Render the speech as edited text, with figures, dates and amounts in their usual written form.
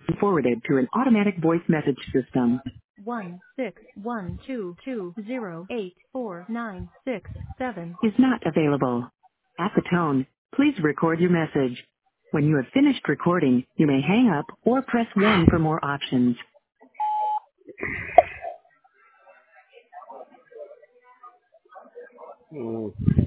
Forwarded to an automatic voice message system. 16122084967 Is not available. At the tone, please record your message. When you have finished recording, you may hang up or press 1 for more options. Mm.